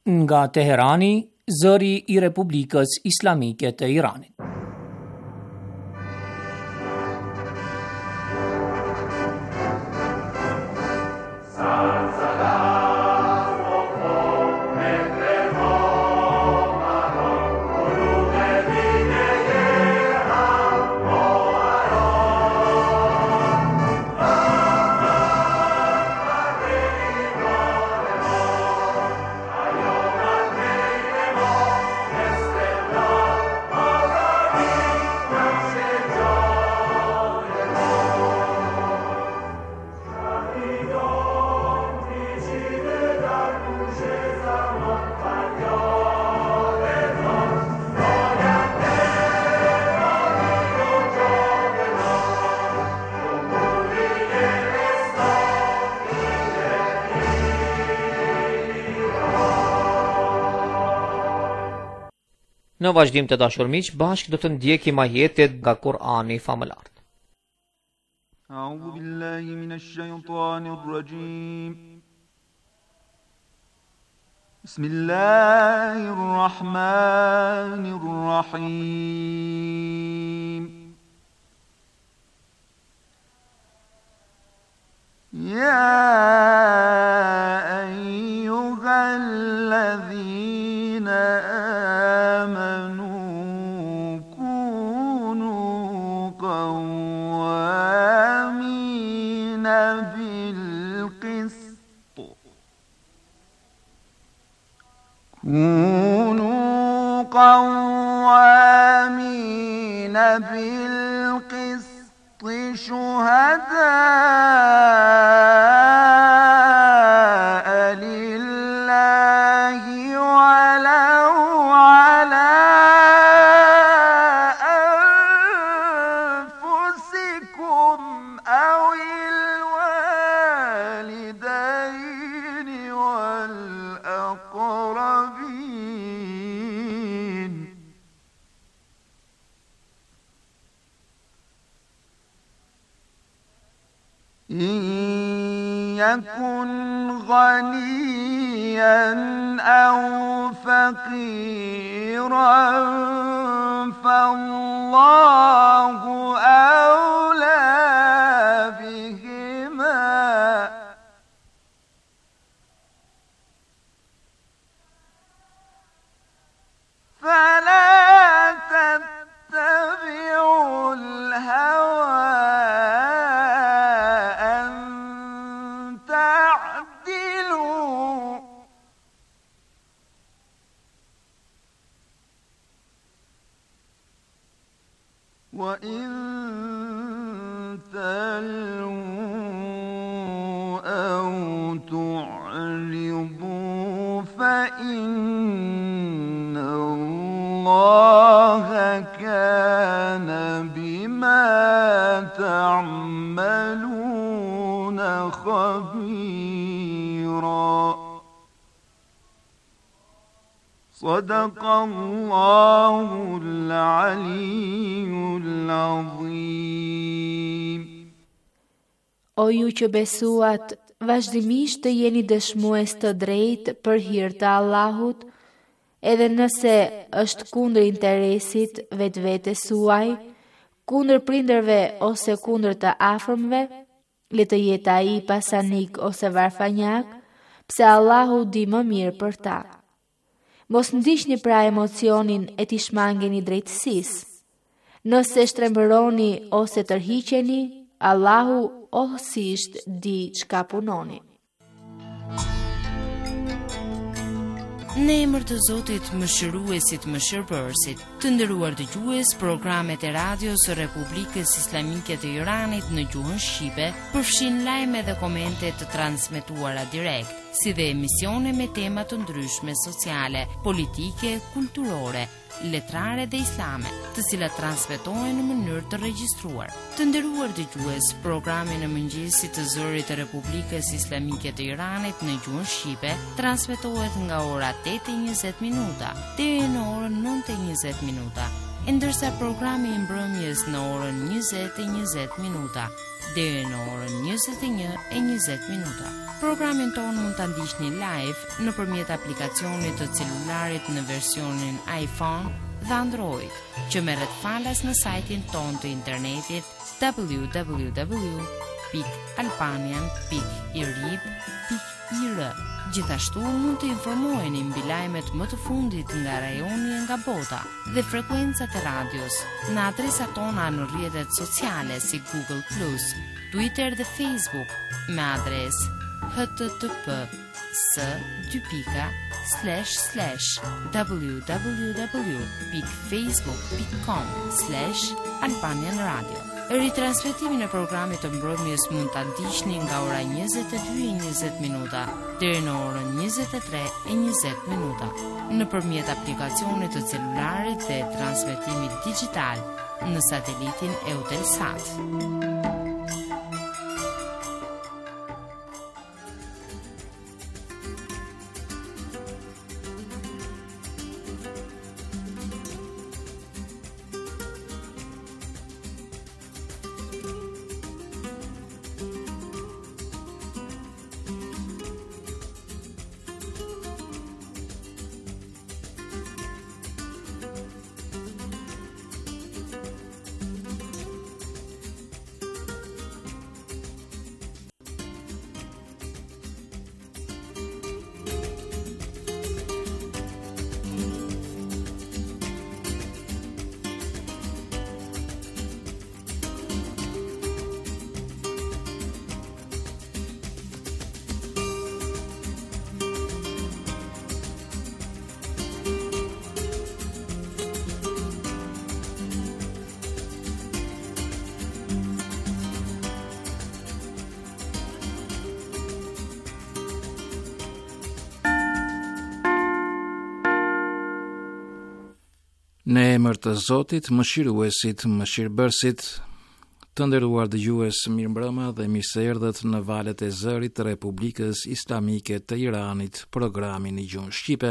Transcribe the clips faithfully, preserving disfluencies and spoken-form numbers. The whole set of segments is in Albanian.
Nga Teherani, zëri I Republikës Islamike të Iranit. Në vazhdim të dashur miq, bashkë do të ndjekim ajetet nga Kur'ani famëlar. A'udhu billahi minash shaitanir rajim. Bismillahir rahmanir rahim. Ya ayyuhalladhina كونوا قوامين بالقسط شهداء لله ولو على أنفسكم أو الوالدين والأقربين إن يكن غنيا أو فقيرا فالله أولى بهما فلا تتبعوا الهوى أن تعدلوا وإن تلووا أو تعرضوا فإن الله كان بما تعملون خبيرا صدق الله العلي العظيم. O ju që besuat, vazhdimisht të jeni dëshmues të drejtë për hir të Allahut, edhe nëse është kundër interesit vetvetes suaj, kundër prindërve ose kundër të afërmve, le të jetë ai pasanik ose varfanjak, pse Allahu di më mirë për ta. Mos ndiqni pra emocionin e t'i shmangeni drejtësisë. Nëse shtrembëroni ose tërhiqeni, Allahu ohësisht di çka punoni. Në emër të Zotit Mëshiruesit Mëshirbërësit, të nderuar dëgjues, programet e radios së Republikës Islamike të Iranit në gjuhën shqipe përfshin lajme dhe komente të transmetuara direkt, si dhe emisione me tema të ndryshme sociale, politike, kulturore, letrare dhe islame, të cilat transmetohen në mënyrë të regjistruar. Të nderuar dëgjues, programi në mëngjesit të zërit të Republikës Islamike të Iranit në gjuhën shqipe transmetohet nga ora tetë e njëzet minuta deri në orën nëntë e njëzet minuta. ndërsa programi i mbrëmjes në orën njëzet e njëzet minuta deri në orën njëzet e një e njëzet minuta. Programin tonë mund ta ndiqni live nëpërmjet aplikacionit të celularit në versionin iPhone dhe Android, që merret falas në sajtin tonë të internetit w w w pikë albanian pikë i r i b pikë i r. Gjithashtu mund të informoheni mbi lajmet më të fundit nga rajoni e nga bota dhe frekuencat e radios në adresat tona në rrjetet sociale si Google plus, Twitter dhe Facebook me adresë h t t p s dy pika slash slash w w w pikë facebook pikë com slash albanian radio. Ritransmetimin e programit të mbrëmjes mund ta ndiqni nga ora njëzet e dy e njëzet minuta deri në orën njëzet e tre e njëzet minuta nëpërmjet aplikacionit të celularit dhe transmetimit digjital në satelitin Eutelsat. Në emër të Zotit, mëshiruesit, mëshirbërësit, të nderuar dëgjues, mirëmbrëma dhe mirëseerdhët në valët e zërit të Republikës Islamike të Iranit, programin i gjuhën shqipe.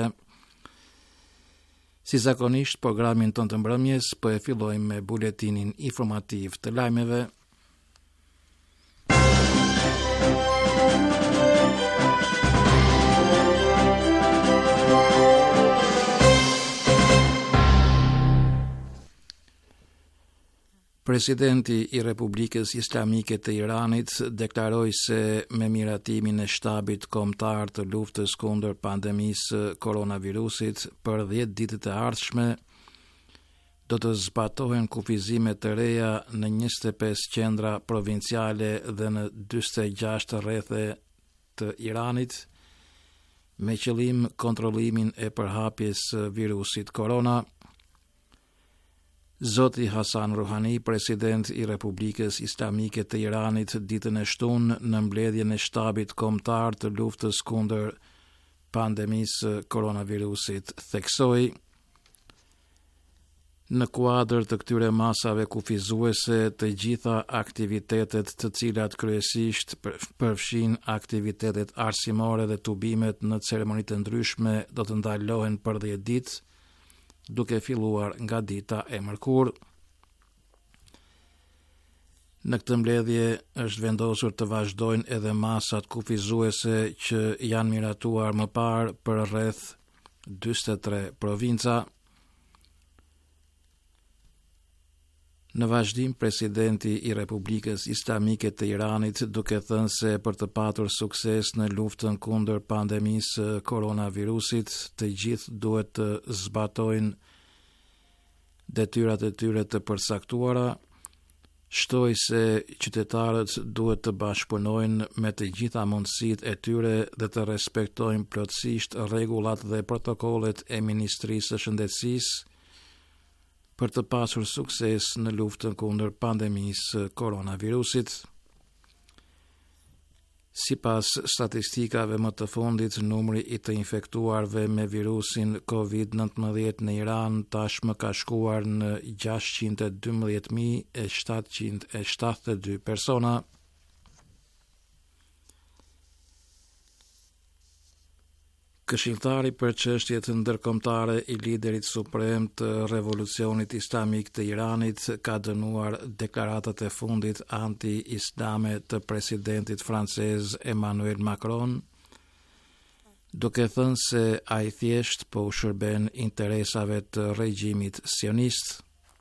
Si zakonisht, programin tonë të mbrëmjes po e fillojmë me buletinin informativ të lajmeve. Presidenti i Republikës Islamike të Iranit deklaroi se me miratimin e shtabit kombëtar të luftës kundër pandemisë koronavirusit për dhjetë ditët e ardhshme do të zbatohen kufizime të reja në njëzet e pesë qendra provinciale dhe në dyzet e gjashtë rrethe të Iranit me qëllim kontrollimin e përhapjes së virusit korona. Zoti Hasan Rouhani, president i Republikës Islamike të Iranit, ditën e shtunë në mbledhjen e shtabit kombëtar të luftës kundër pandemisë koronavirusit, theksoi: në kuadër të këtyre masave kufizuese, të gjitha aktivitetet të cilat kryesisht përfshin aktivitetet arsimore dhe tubimet në ceremonitë të ndryshme do të ndalohen për dhjetë ditë, duke filluar nga dita e mërkurë. Në këtë mbledhje është vendosur të vazhdojnë edhe masat kufizuese që janë miratuar më parë për rreth dyzet e tre provinca. Në vazhdim, presidenti i Republikës Islamike të Iranit duke thënë se për të patur sukses në luftën kundër pandemisë koronavirusit, të gjithë duhet të zbatojnë detyrat e tyre të përcaktuara, shtoi se qytetarët duhet të bashkëpunojnë me të gjitha mundësitë e tyre dhe të respektojnë plotësisht rregullat dhe protokollet e Ministrisë së Shëndetësisë për të pasur sukses në luftën kundër pandemisë koronavirusit. Sipas statistikave më të fundit, numri i të infektuarve me virusin covid nëntëmbëdhjetë në Iran tashmë ka shkuar në gjashtëqind e dymbëdhjetë mijë shtatëqind e shtatëdhjetë e dy persona. Këshilltari për çështjet ndërkombëtare i liderit suprem të Revolucionit Islamik të Iranit ka dënuar deklaratat e fundit anti-islame të presidentit francez Emmanuel Macron, duke thënë se ai thjesht po u shërben interesave të regjimit sionist.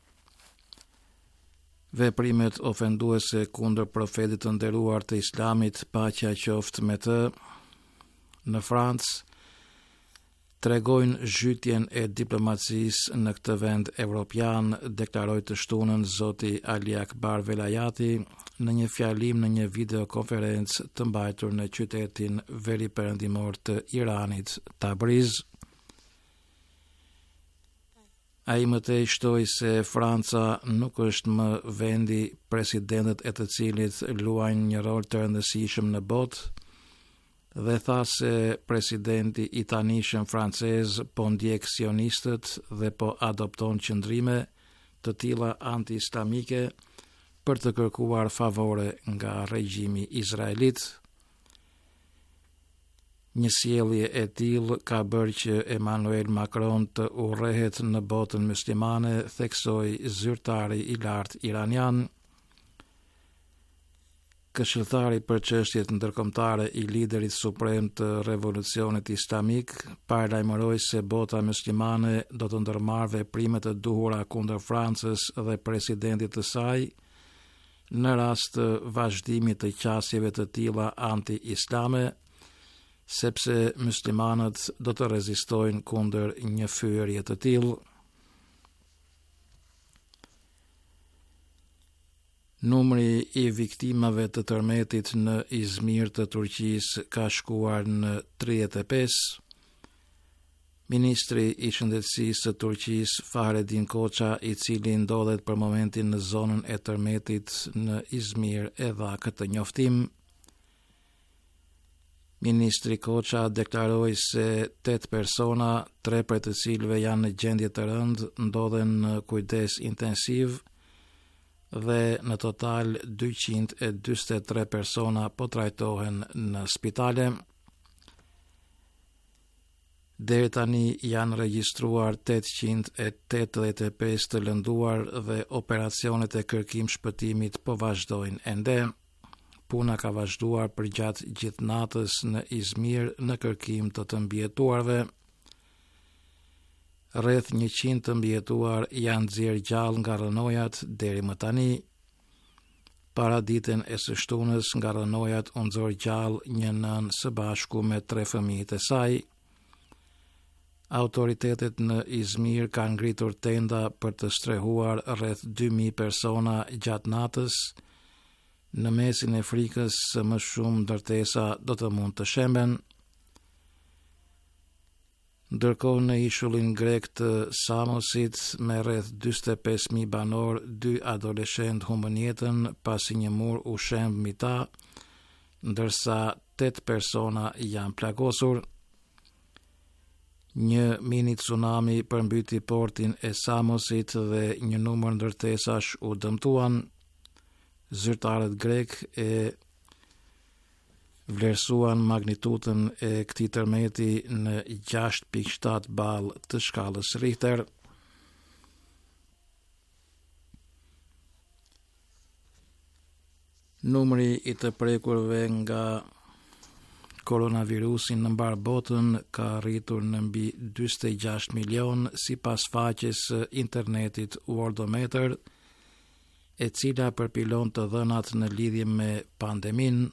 Veprimet ofenduese kundër profetit të nderuar të Islamit, paqja qoftë me të, në Francë tregojnë zhytjen e diplomacisë në këtë vend evropian, deklaroi të shtunën zoti Ali Akbar Velayati në një fjalim në një videokonferencë të mbajtur në qytetin veriperëndimor të Iranit, Tabriz. Ai mëtej shtoi se Franca nuk është më vendi presidentët e të cilit luajnë një rol të rëndësishëm në botë, dhe tha se presidenti i tanishëm francez po ndjek sionistët dhe po adopton qëndrime të tilla anti-islamike për të kërkuar favore nga regjimi izraelit. Një sjellje e tillë ka bërë që Emmanuel Macron të urrehet në botën muslimane, theksoi zyrtari i lartë iranian. Këshilltari për çështjet ndërkombëtare i liderit suprem të Revolucionit Islamik paralajmëroi se bota muslimane do të ndërmarrë veprime të duhura kundër Francës dhe presidentit të saj në rast të vazhdimit të qasjeve të tilla anti-islame, sepse muslimanët do të rezistojnë kundër një fyerje të tillë. Numri i viktimave të tërmetit në Izmir të Turqisë ka shkuar në tridhjetë e pesë. Ministri i Shëndetësisë të Turqisë Fahrettin Koça, i cili ndodhet për momentin në zonën e tërmetit në Izmir, e dha këtë njoftim. Ministri Koça deklaroi se tetë persona, tre prej të cilëve janë në gjendje të rëndë, ndodhen në kujdes intensiv dhe në total dyqind e dyzet e tre persona po trajtohen në spitale. Deri tani janë regjistruar tetëqind e tetëdhjetë e pesë të lënduar dhe operacionet e kërkim shpëtimit po vazhdojnë ende. Puna ka vazhduar për gjatë gjithë natës në Izmir në kërkim të të mbijetuarve. Rreth njëqind të mbijetuar janë nxjerrë gjallë nga rënojat deri më tani. Para ditën e së shtunës nga rënojat u nxorë gjallë një nën së bashku me tre fëmijët e saj. Autoritetet në Izmir kanë ngritur tenda për të strehuar rreth dy mijë persona gjatë natës. Në mesin e frikës së më shumë ndërtesa do të mund të shemben. Ndërkohë në ishullin grek të Samosit, me rreth dyzet e pesë mijë banor, dy adoleshent humbën jetën pasi një mur u shemb mbi ta, ndërsa tetë persona janë plagosur. Një mini tsunami përmbyti portin e Samosit dhe një numër ndërtesash u dëmtuan. Zyrtarët grek e vlerësuan magnitudën e këtij tërmeti në gjashtë pikë shtatë ballë të shkallës Richter. Numri i të prekurve nga koronavirusi në mbar botën ka arritur në mbi dyzet e gjashtë milion sipas faqes së internetit Worldometer, e cila përpilon të dhënat në lidhje me pandemin.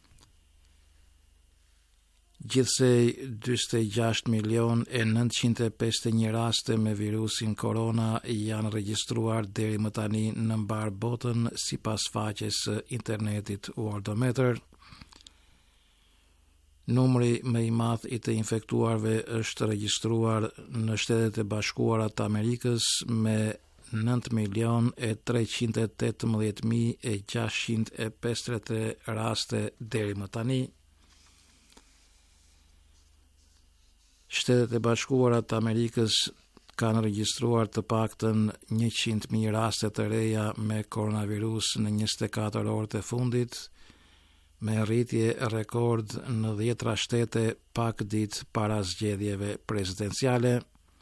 Gjithsej dyzet e gjashtë milion e nëntëqind e pesëdhjetë e një raste me virusin korona janë regjistruar deri më tani në mbar botën sipas faqes së internetit Worldometer. Numri më i madh i të infektuarve është regjistruar në Shtetet e Bashkuara të Amerikës me nëntë milion e treqind e tetëmbëdhjetë mijë e gjashtëqind e pesëdhjetë e tre raste deri më tani. Shtetet e Bashkuara të Amerikës kanë regjistruar të paktën njëqind mijë raste të reja me koronavirus në njëzet e katër orët e fundit, me rritje rekord në dhjetra shtete pak ditë para zgjedhjeve presidenciale.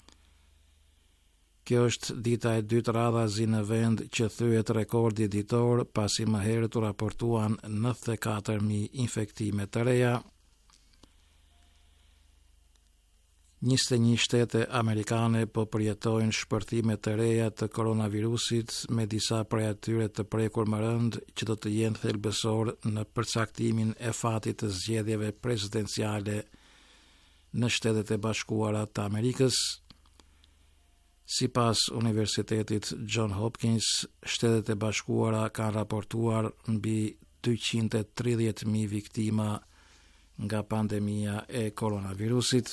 Kjo është dita e dytë radhazi në vend që thyet rekordi ditor pasi më herët u raportuan nëntëdhjetë e katër mijë infektime të reja. njëzet e një shtete amerikane po përjetojnë shpërthime të reja të koronavirusit, me disa prej atyre të prekur më rënd që do të jenë thelbësor në përcaktimin e fatit të zgjedhjeve presidenciale në Shtetet e Bashkuara të Amerikës. Sipas Universitetit John Hopkins, Shtetet e Bashkuara kanë raportuar mbi dyqind e tridhjetë mijë viktima nga pandemia e koronavirusit.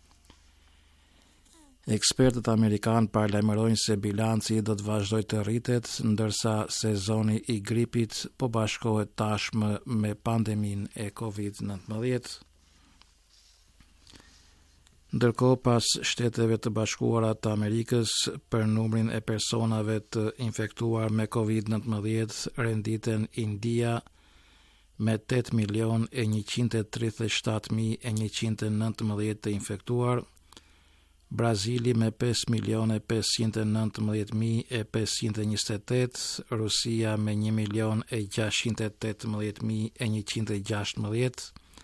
Ekspertët amerikanë paralajmërojnë se bilanci do të vazhdojë të rritet, ndërsa sezoni i gripit po bashkohet tashmë me pandeminë e kovid nëntëmbëdhjetë. Ndërkohë, pas Shteteve të Bashkuara të Amerikës, për numrin e personave të infektuar me kovid nëntëmbëdhjetë renditen India me tetë milion e njëqind e tridhjetë e shtatë mijë e njëqind e nëntëmbëdhjetë të infektuar, Brazili me pesë milion e pesëqind e nëntëmbëdhjetë mijë e pesëqind e njëzet e tetë, Rusia me një milion e gjashtëqind e tetëmbëdhjetë mijë e njëqind e gjashtëmbëdhjetë,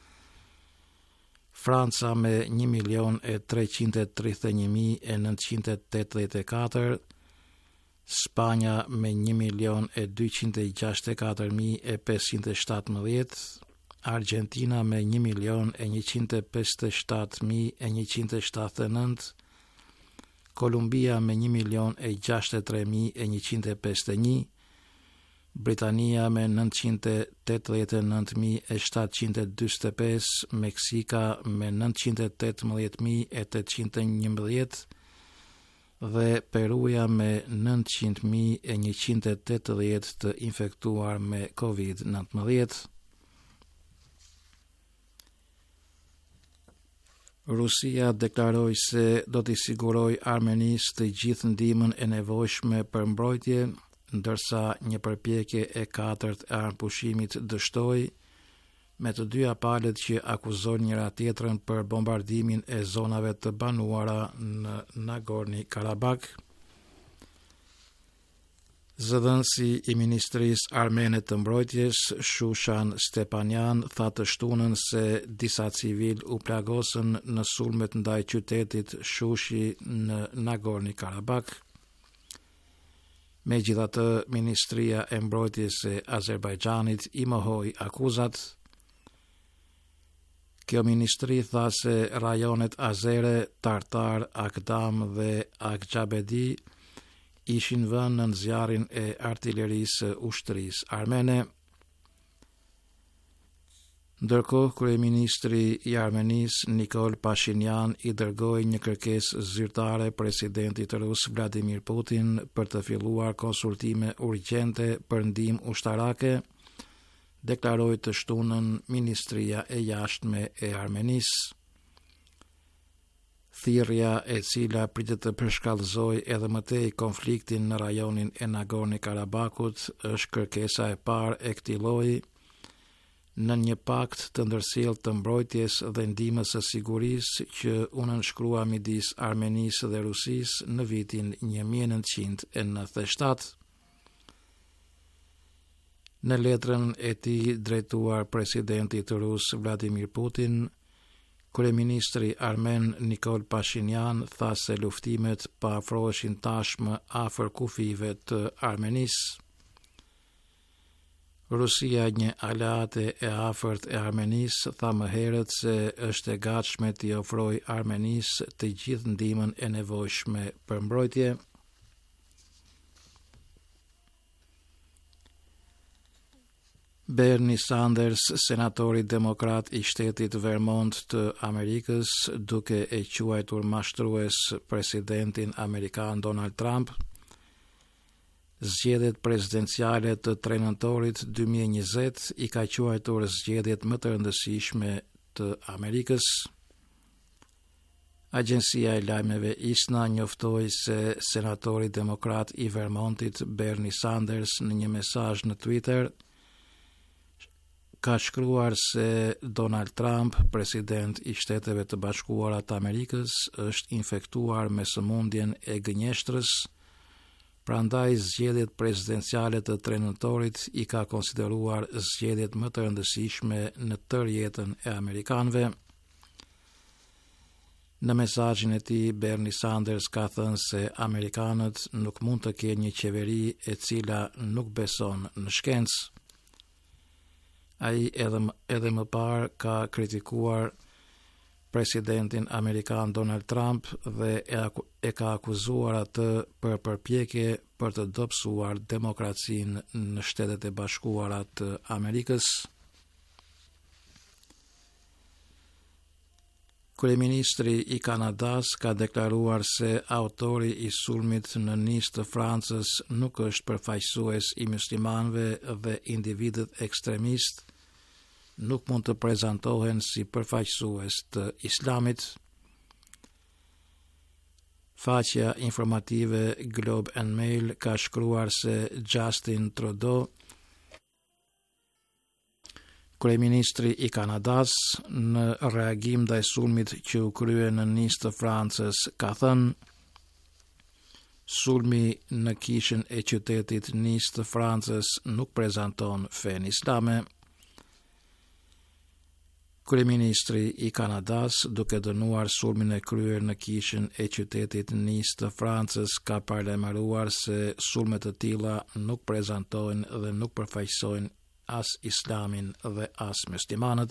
Franca me një milion e treqind e tridhjetë e një mijë e nëntëqind e tetëdhjetë e katër, Spanja me një milion e dyqind e gjashtëdhjetë e katër mijë e pesëqind e shtatëmbëdhjetë, Argentina me një milion e njëqind e pesëdhjetë e shtatë mijë e njëqind e shtatëdhjetë e nëntë, Kolumbia me një milion e gjashtëdhjetë e tre mijë e njëqind e pesëdhjetë e një, Britania me nëntëqind e tetëdhjetë e nëntë mijë e shtatëqind e dyzet e pesë, Meksika me nëntëqind e tetëmbëdhjetë mijë e tetëqind e njëmbëdhjetë dhe Peruja me nëntëqind mijë e njëqind e tetëdhjetë të infektuar me kovid nëntëmbëdhjetë. Rusia deklaroi se do t'i siguroj Armenisë të gjithë ndihmën e nevojshme për mbrojtje, ndërsa një përpjekje e katërt e armëpushimit dështoi, me të dyja palët që akuzojnë njëra tjetrën për bombardimin e zonave të banuara në Nagorno-Karabakh. Zëdhënësi i Ministrisë Armene të Mbrojtjes, Shushan Stepanyan, tha të shtunën se disa civil u plagosën në sulmet ndaj qytetit Shushi në Nagorno-Karabakh. Megjithatë, Ministria e Mbrojtjes e Azerbajxhanit i mohoi akuzat. Kjo ministri tha se rajonet azere, Tartar, Akdam dhe Akxhabedi ishin vënë në zjarrin e artillerisë ushtrisë armene. Ndërkohë, kryeministri i Armenisë Nikol Pashinyan i dërgoi një kërkesë zyrtare presidentit rus Vladimir Putin për të filluar konsultime urgjente për ndihmë ushtarake, deklaroi të shtunën Ministria e Jashtme e Armenisë. Thirrja e cila pritet të përshkallëzojë edhe më tej konfliktin në rajonin e Nagorno-Karabakut është kërkesa e parë e këtij lloji në një pakt të ndërsjellë të mbrojtjes dhe ndihmës së sigurisë që u nënshkrua midis Armenisë dhe Rusisë në vitin një mijë e nëntëqind e nëntëdhjetë e shtatë. Në letrën e tij drejtuar presidentit rus Vladimir Putin, kryeministri armen Nikol Pashinyan tha se luftimet paafroheshin tashmë afër kufive të Armenisë. Rusia, një aleate e afërt e Armenisë, tha më herët se është e gatshme t'i ofrojë Armenisë të gjithë ndihmën e nevojshme për mbrojtje. Bernie Sanders, senatori demokrat i shtetit Vermont të Amerikës, duke e quajtur mashtrues presidentin amerikan Donald Trump, zgjedhjet presidenciale të tre nëntorit dy mijë e njëzet i ka quajtur zgjedhjet më të rëndësishme të Amerikës. Agjencia e lajmeve I S N A njoftoi se senatori demokrat i Vermontit Bernie Sanders në një mesazh në Twitter ka shkruar se Donald Trump, president i Shteteve të Bashkuara të Amerikës, është infektuar me sëmundjen e gënjeshtrës, prandaj zgjedhjet presidenciale të tre nëntorit i ka konsideruar zgjedhjet më të rëndësishme në tërë jetën e amerikanëve. Në mesazhin e tij, Bernie Sanders ka thënë se amerikanët nuk mund të kenë një qeveri e cila nuk beson në shkencë. Ai edhe, edhe më parë ka kritikuar presidentin amerikan Donald Trump dhe e, e ka akuzuar atë për përpjekje për të dobësuar demokracinë në Shtetet e Bashkuara të Amerikës. Kryeministri i Kanadas ka deklaruar se autori i sulmit në Nice të Francës nuk është përfaqësues i muslimanëve dhe individët ekstremist nuk mund të prezantohen si përfaqësues të islamit. Faqja informative Globe and Mail ka shkruar se Justin Trudeau, kryeministri i Kanadas, në reagim ndaj sulmit që u krye në Nice të Francës, ka thënë: sulmi në kishën e qytetit Nice të Francës nuk prezanton fen islame. Kryeministri i Kanadas, duke dënuar sulmin e kryer në kishën e qytetit Nice të Francës, ka paralajmëruar se sulme të tilla nuk prezantojnë dhe nuk përfaqësojnë as islamin dhe as muslimanët.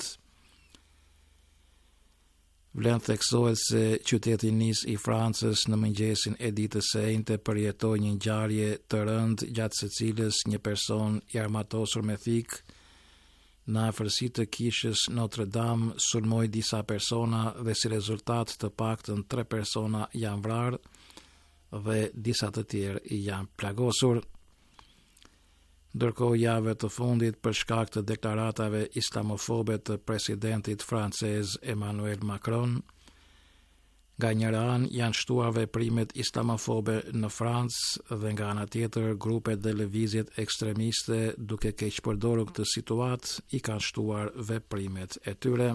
Vlen theksohet se qyteti Nice i Francës në mëngjesin e ditës së enjte përjetoi një ngjarje të rëndë gjatë së cilës një person i armatosur me thik në afërsi të kishës Notre Dame sulmoi disa persona dhe si rezultat të paktën tre persona janë vrarë dhe disa të tjerë janë plagosur. Ndërkohë, javë të fundit, për shkak të deklaratave islamofobe të presidentit francez Emmanuel Macron, nga njëra anë janë shtuar veprimet islamofobe në Francë dhe nga ana tjetër grupet dhe lëvizjet ekstremiste, duke keq përdorur këtë situatë, i kanë shtuar veprimet e tyre.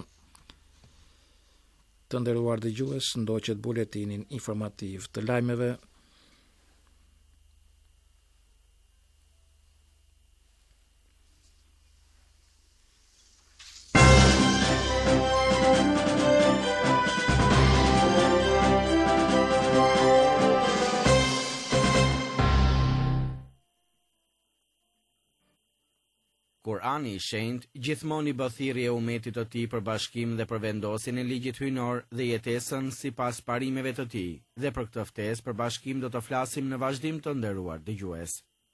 Të nderuar dëgjues, ndoqet buletinin informativ të lajmeve. Kurani i shenjtë gjithmonë i bë thirrje umetit të tij për bashkim dhe për vendosjen e ligjit hyjnor dhe jetesën sipas parimeve të tij. Dhe për këtë ftesë për bashkim do të flasim në vazhdim, të nderuar dëgjues.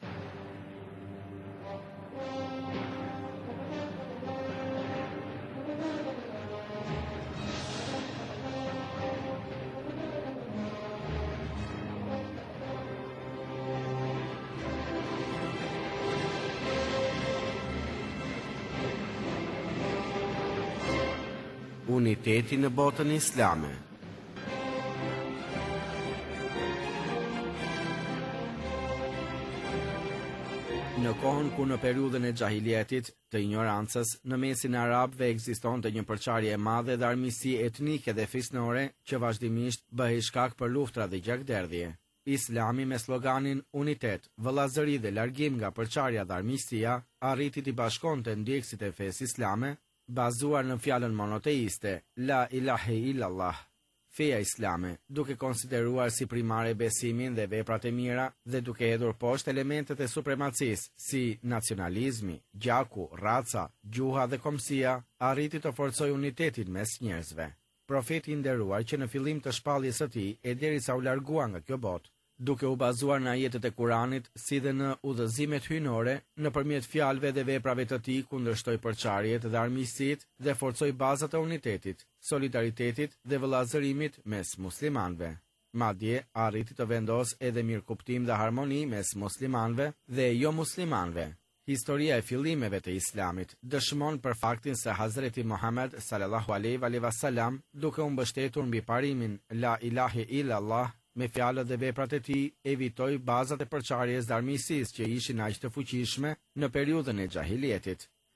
Uniteti në botën islame. Në kohën ku në periudhën e xahilietit, të ignorancës, në mesin arabëve ekzistonte një përçarje e madhe dhe armiqësi etnike dhe fisnore që vazhdimisht bëhej shkak për luftra dhe gjakderdhje. Islami me sloganin unitet, vëllazëri dhe largim nga përçarja dhe armiqësia arriti t'i bashkonte ndjekësit e fesë islame, bazuar në fjalën monoteiste, la ilahe illallah. Feja islame, duke konsideruar si primare besimin dhe veprat e mira dhe duke hedhur poshtë elementet e supremacisë si nacionalizmi, gjaku, raca, gjuha dhe komsia, arriti të forcojë unitetin mes njerëzve. Profeti i nderuar që në fillim të shpalljes së tij e derisa u largua nga kjo botë, duke u bazuar në ajetet e Kuranit si dhe në udhëzimet hyjnore, nëpërmjet fjalëve dhe veprave të tij kundërshtoi përçarjet dhe armiqësitë dhe forcoi bazat e unitetit, solidaritetit dhe vëllazërimit mes muslimanëve. Madje arriti të vendos edhe mirëkuptim dhe harmoni mes muslimanëve dhe jo muslimanëve. Historia e fillimeve të Islamit dëshmon për faktin se Hazreti Muhammed sallallahu alaihi wasallam, duke u mbështetur mbi parimin la ilahe illallah, me fjalët dhe veprat e tij evitoi bazat e përçarjes dhe armiqësisë që ishin aq të fuqishme në periudhën e xahilietit.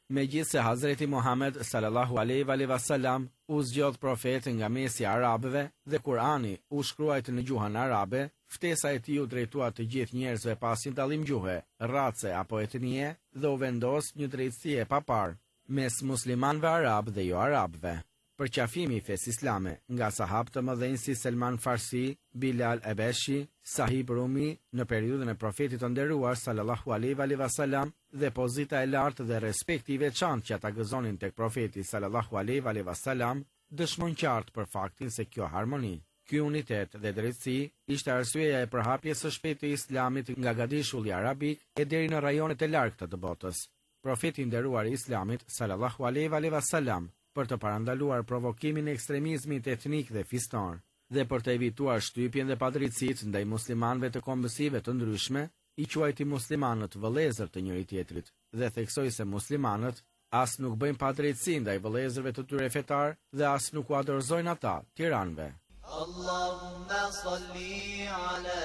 Megjithse Hazreti Muhammed sallallahu alaihi wasallam u zgjodh profet nga mesi i arabëve dhe Kurani u shkruajt në gjuhën arabe, ftesa e tij u drejtua të gjithë njerëzve pasin dallim gjuhe, race apo etnie dhe u vendos një drejtësi e papar mes muslimanëve arab dhe jo arabëve. Përqafimi i fesë islame nga sahabë të mëdhenj si Selman Farsi, Bilal Ebeshi, Sahib Rumi në periudhën e profetit të nderuar sallallahu alaihi wasallam dhe pozita e lartë dhe respekti i veçantë që ata gëzonin tek profeti sallallahu alaihi wasallam dëshmon qartë për faktin se kjo harmoni, ky unitet dhe drejtësi ishte arsyeja e përhapjes së shpejtë të islamit nga gadishulli arabik e deri në rajonet e largëta të botës. Profeti i nderuar i islamit sallallahu alaihi wasallam për të parandaluar provokimin e ekstremizmit etnik dhe fisnor, dhe për të evituar shtypjen dhe padrejtësitë ndaj muslimanëve të kombësive të ndryshme, i quajti muslimanët vëllezër të njëri tjetrit dhe theksoi se muslimanët as nuk bëjnë padrejtësi ndaj vëllezërve të tyre fetar dhe as nuk u adorëzojnë ata tiranëve. Allahumma salli ala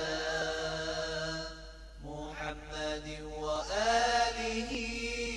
Muhammadin wa alihi.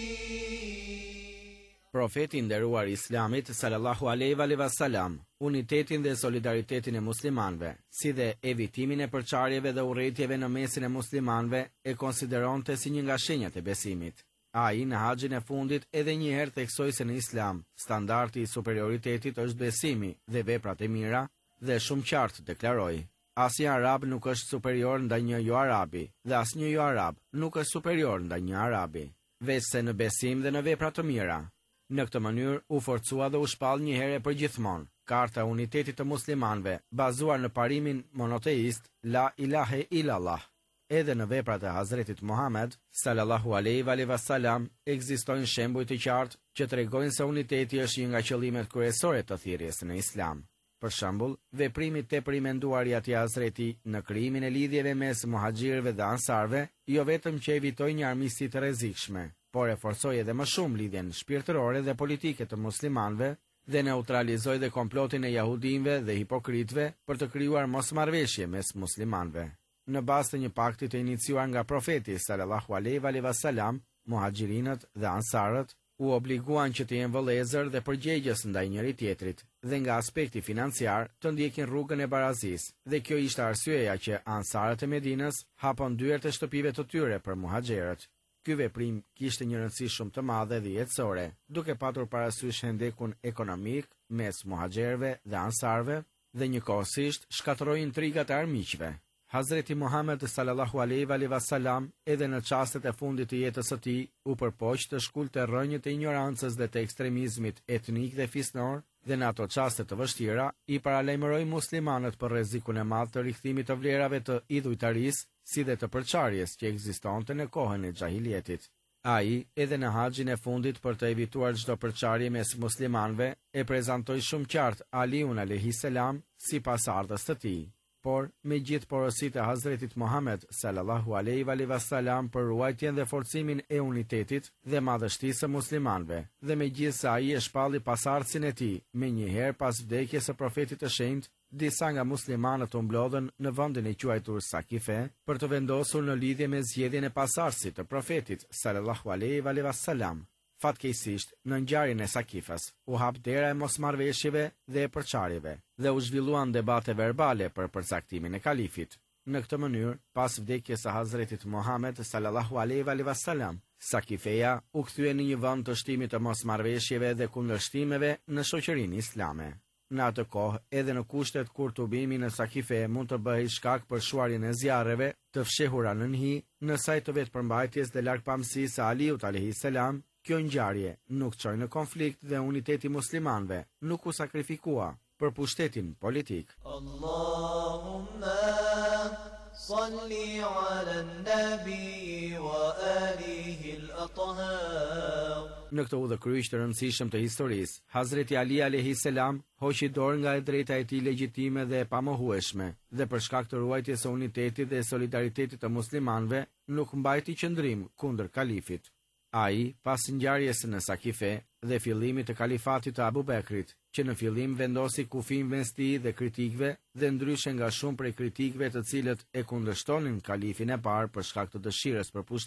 Profeti i nderuar i Islamit sallallahu alaihi wasallam unitetin dhe solidaritetin e muslimanëve, si dhe evitimin e përçarjeve dhe urrëtieve në mesin e muslimanëve e konsideronte si një nga shenjat e besimit. Ai në haxhin e fundit edhe një herë theksoi se në Islam standardi i superioritetit është besimi dhe veprat e mira dhe shumë qartë deklaroi: asnjë arab nuk është superior ndaj një jo arabi dhe asnjë jo arab nuk është superior ndaj një arabi, veçse në besim dhe në vepra të mira. Në këtë mënyrë u forcua dhe u shpall një herë për gjithmonë Karta e Unitetit të Muslimanëve, bazuar në parimin monoteist La ilahe illallah. Edhe në veprat e Hazretit Muhammed sallallahu alaihi wasallam ekzistojnë shembuj të qartë që tregojnë se uniteti është një nga qëllimet kryesore të thirrjes në Islam. Për shembull, veprimi tepër i menduar i atij Hazreti në krijimin e lidhjeve mes muhaxhirëve dhe ansarve, jo vetëm që evitoi një armiqësi të rrezikshme, por e forcoi edhe më shumë lidhjen shpirtërore dhe politike të muslimanëve dhe neutralizoi dhe komplotin e jahudinëve dhe hipokritëve për të krijuar mosmarrveshje mes muslimanëve. Në bazë të një pakti të iniciuar nga profeti sallallahu alaihi wasallam, muhaxhirinët dhe ansarët u obliguan që të jenë vëllezër dhe përgjegjës ndaj njëri tjetrit dhe nga aspekti financiar të ndjekin rrugën e barazisë, dhe kjo ishte arsyeja që ansarët e Medinës hapën dyert e shtëpive të tyre për muhaxherët. Ky veprim kishte një rëndësi shumë të madhe dhe jetësore, duke patur parasysh hendekun ekonomik mes muhaxherëve dhe ansarve dhe njëkohësisht shkatërroi intrigat e armiqve. Hazreti Muhammed sallallahu alaihi wasallam edhe në çastet e fundit të jetës së tij u përpoq të shkulte rrënjët e ignorancës dhe të ekstremizmit etnik dhe fisnor, dhe në ato çaste të vështira i paralajmëroi muslimanët për rrezikun e madh të rikthimit të vlerave të idhujtarisë, si dhe të përçarjes që ekzistonte në kohën e xahilietit. Ai, edhe në haxhin e fundit për të evituar çdo përçarje mes muslimanëve, e prezantoi shumë qartë Aliun alayhis salam si pasardhës të tij. Por, me gjithë porositë e Hazretit Muhammed sallallahu alaihi wasallam për ruajtjen dhe forcimin e unitetit dhe madhështisë së muslimanëve, dhe me gjithë se ai e shpalli pasardhësin e tij, me njëherë pas vdekjes së profetit të shenjtë, disa nga muslimanët u mblodhen në vendin e quajtur Sakife për të vendosur në lidhje me zgjedhjen e pasardhësit të profetit sallallahu alaihi wasallam. Fatkeqësisht, në ngjarjen e Sakifës, u hap dera e mosmarrveshjeve dhe e përçarjeve dhe u zhvilluan debate verbale për përcaktimin e kalifit. Në këtë mënyrë, pas vdekjes së Hazretit Muhammed sallallahu alaihi wasallam, Sakifeja u kthye në një vend të shtimit të mosmarrveshjeve dhe kundërshtimeve në shoqërinë islame. Në atë kohë, edhe në kushtet kur tubimi në Sakife mund të bëhej shkak për shuarjen e zjarreve të fshehura në nhi, në sajt të vetëpërmbajtjes dhe largpamësisë së Aliut alayhis salam, kjo ngjarje nuk çoi në konflikt dhe uniteti muslimanëve nuk u sakrifikua për pushtetin politik. Allahumma salli ala nabi wa alihi al-athhar. Në këtë udhëkryq të rëndësishëm të historisë, Hazreti Ali alayhis salam hoqi dorë nga e drejta e tij legjitime dhe e pamohueshme, dhe për shkak të ruajtjes së unitetit dhe solidaritetit të muslimanëve, nuk mbajti qëndrim kundër kalifit. Ai, pas ngjarjes në Sakife dhe fillimit të kalifatit të Abu Bekrit, që në fillim vendosi kufim mes tij dhe kritikëve, dhe ndryshe nga shumë prej kritikëve të cilët e kundërshtonin kalifin e parë për shkak të dëshirës për pushtet,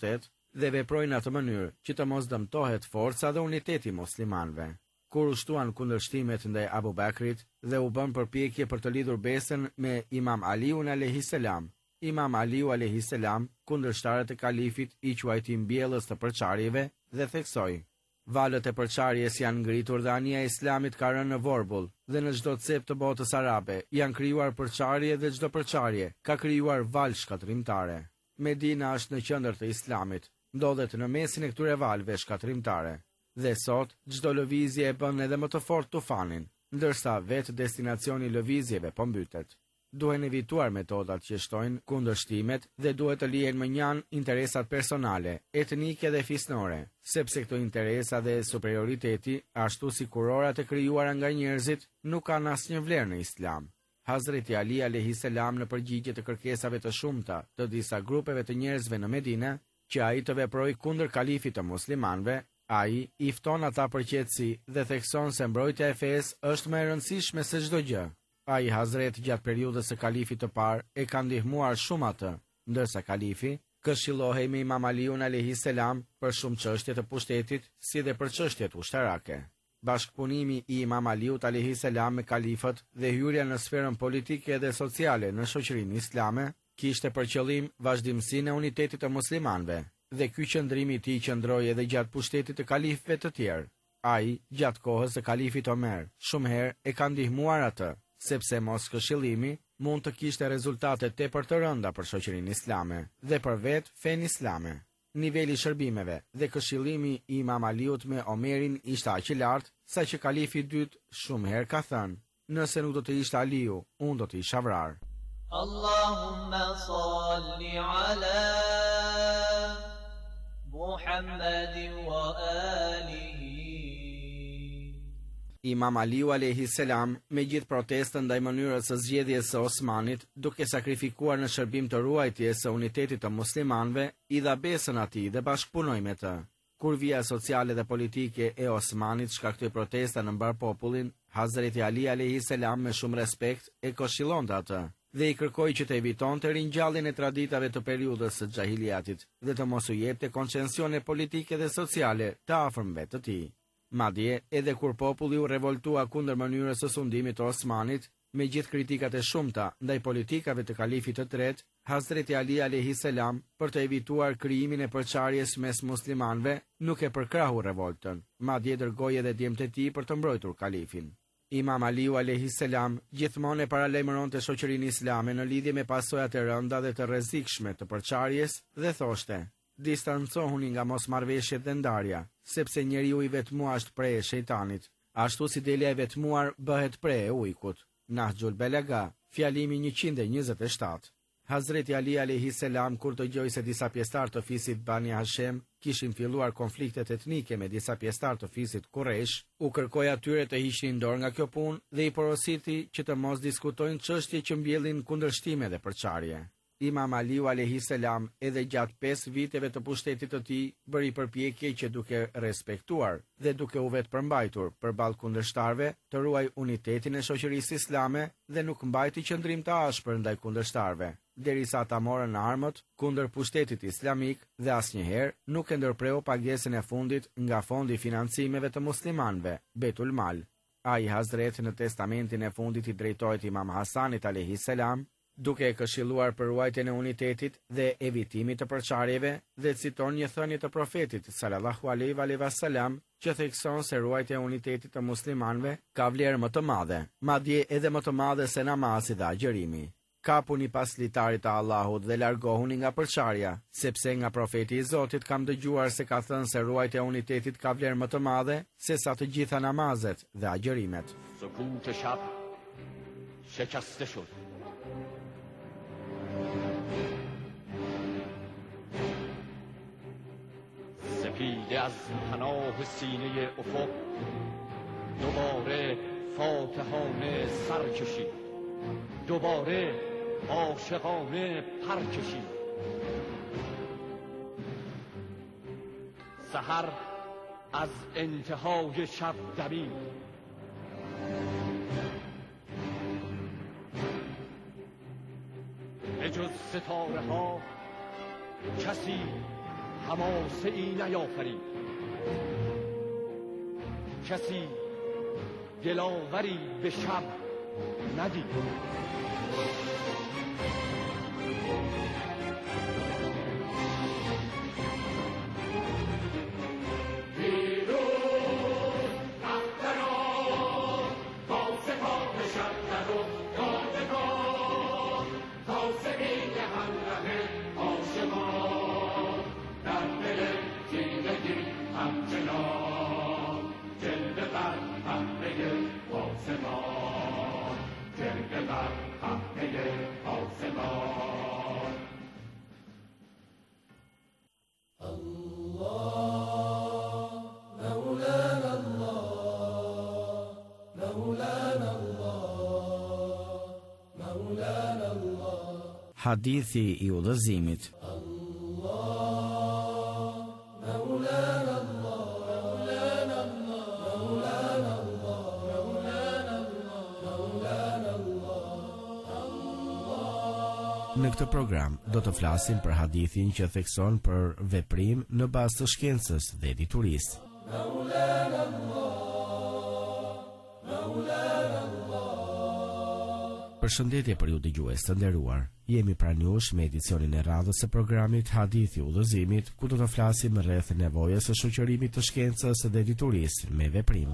dhe veprojnë atë mënyrë që të mos dëmtohet forca dhe uniteti muslimanëve. Kur ushtuan kundërshtimet ndaj Abu Bakrit dhe u bën përpjekje për të lidhur besën me Imam Aliun alayhis salam, Imam Aliu alayhis salam, kundërshtarët e kalifit i quajti mbjellës të përçarjeve dhe theksoi: valët e përçarjes janë ngritur dhe anija e Islamit ka rënë në vorbull, dhe në çdo cep të botës arabe janë krijuar përçarje dhe çdo përçarje ka krijuar valë shkatrimtare. Medina është në qendër të Islamit, ndodhet në mesin e këtyre valëve shkatrimtare. Dhe sot, çdo lëvizje e bën edhe më të fortë tufanin, ndërsa vetë destinacioni i lëvizjeve po mbytet. Duhen evituar metodat që shtojnë kundërshtimet dhe duhet të lihen më njan interesat personale, etnike dhe fisnore, sepse këto interesa dhe superioriteti, ashtu si kurorat e krijuara nga njerëzit, nuk kanë asnjë vlerë në Islam. Hazreti Ali alayhis salam në përgjigje të kërkesave të shumta të disa grupeve të njerëzve në Medinë, që ai të veprojë kundër kalifit të muslimanëve, ai i fton ata për qetësi dhe thekson se mbrojtja e fesë është më e rëndësishme se çdo gjë. Ai Hazret gjatë periudhës së kalifit të parë e ka ndihmuar shumë atë, ndërsa kalifi këshillohej me Imam Aliun alayhis salam për shumë çështje të pushtetit, si dhe për çështjet ushtarake. Bashkëpunimi i Imam Aliut alayhis salam me kalifët dhe hyrja në sferën politike dhe sociale në shoqërinë islame kishte për qëllim vazhdimsinë e unitetit të muslimanëve, dhe ky qëndrimi i tij qëndroi edhe gjatë pushtetit të kalifëve të tjerë. Ai, gjatë kohës së kalifit Omer, shumë herë e ka ndihmuar atë, sepse mos këshillimi mund të kishte rezultate tepër të rënda për shoqërinë islame dhe për vetë fenë islame. Niveli i shërbimeve dhe këshillimi i Imam Aliut me Omerin ishte aq i lartë saqë kalifi i dytë shumë herë ka thënë: nëse nuk do të ishte Aliu, unë do të isha vrarë. Allahumma salli ala Muhammadin wa alihi. Imam Aliu alayhis salam, me gjithë protestën ndaj mënyrës së zgjedhjes së Osmanit, duke sakrifikuar në shërbim të ruajtjes së unitetit të muslimanëve, i dha besën atij dhe bashkëpunoi me të. Kur vija sociale dhe politike e Osmanit shkaktoi protesta në mbar popullin, Hazreti Ali alayhis salam me shumë respekt e këshillonte atë dhe i kërkoi që të evitonte ringjalljen e traditave të periudhës së xahiliatit dhe të mos u jepte koncensione politike dhe sociale të afërmve të tij. Madje edhe kur populli u revoltua kundër mënyrës së sundimit të Osmanit, me gjithë kritikat e shumta ndaj politikave të kalifit të tretë, Hazreti Ali alayhis salam, për të evituar krijimin e përçarjes mes muslimanëve, nuk e përkrahu revoltën, madje dërgoi edhe djemtë e tij për të mbrojtur kalifin. Imam Aliu alayhis salam gjithmonë e paralajmëronte shoqërinë islame në lidhje me pasojat e rënda dhe të rrezikshme të përçarjes dhe thoshte: distancohuni nga mosmarrveshjet dhe ndarja, sepse njeriu i vetmuar është prej e shejtanit, ashtu si delja e vetmuar bëhet prej e ujkut. Nahjul Balaga, fjalimi njëqind e njëzet e shtatë. Hazreti Ali alayhis salam, kur dëgjoi se disa pjesëtar të fisit Bani Hashem kishin filluar konfliktet etnike me disa pjesëtar të fisit Quraysh, u kërkoi atyre të hiqnin dorë nga kjo punë dhe i porositi që të mos diskutojnë çështje që mbjellin kundërshtime dhe përçarje. Imam Aliu alayhis salam, edhe gjatë pesë viteve të pushtetit të tij, bëri përpjekje që duke respektuar dhe duke u vetë përmbajtur përballë kundërshtarëve, të ruaj unitetin e shoqërisë islame dhe nuk mbajti qëndrim të ashpër ndaj kundërshtarëve, derisa ata morën armët kundër pushtetit islamik dhe asnjëherë nuk e ndërpreu pagesën e fundit nga fondi i financimeve të muslimanëve, Betul Mal. Ai Hazret në testamentin e fundit i drejtohet Imam Hasanit alayhis salam, duke e këshilluar për ruajtjen e unitetit dhe evitimit të përçarjeve, dhe citon një thënie të profetit sallallahu alaihi wasallam që thekson se ruajtja e unitetit të muslimanëve ka vlerë më të madhe, madje edhe më të madhe se namazi dhe agjërimi. Kapuni pas litarit të Allahut dhe largohuni nga përçarja, sepse nga profeti i Zotit kam dëgjuar se ka thënë se ruajtja e unitetit ka vlerë më të madhe se sa të gjitha namazet dhe agjërimet. سکوت شب شکسته شد. سپیده از پناه سینه افق دوباره فاتحانه سر کشید، دوباره عاشقانه پر کشید. سحر از انتهای شب دمید، به جز ستاره ها کسی حماسه ای نیافرید. کسی دلاوری به شب ندید. Hadithi i udhëzimit. Në këtë program do të flasim për hadithin që thekson për veprim në bazë të shkencës dhe diturisë. Përshëndetje për ju dëgjues të nderuar. Jemi pranë jush me edicionin e radhës së programit Hadithi i udhëzimit, ku do të flasim rreth nevojës së shoqërimit të shkencës dhe diturisë me veprim.